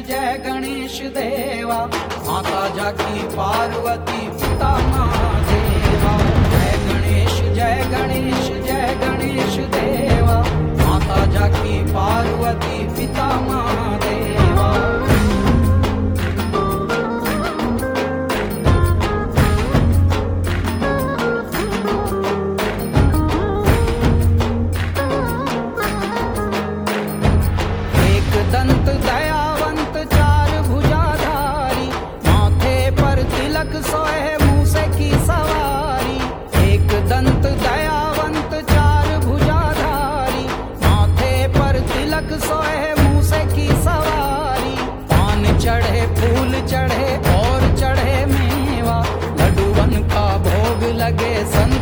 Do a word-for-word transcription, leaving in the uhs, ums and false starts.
जय गणेश देवा, माता जाकी पार्वती पिता महादेवा। जय गणेश जय गणेश जय गणेश देवा, माता जाकी पार्वती पिता महादेवा। दंत दयावंत चार भुजाधारी, माथे पर तिलक सोहे मूसे की सवारी। एक दंत दयावंत चार भुजाधारी, माथे पर तिलक सोहे मूसे की सवारी। पान चढ़े फूल चढ़े और चढ़े मेवा, लड्डूवन का भोग लगे सन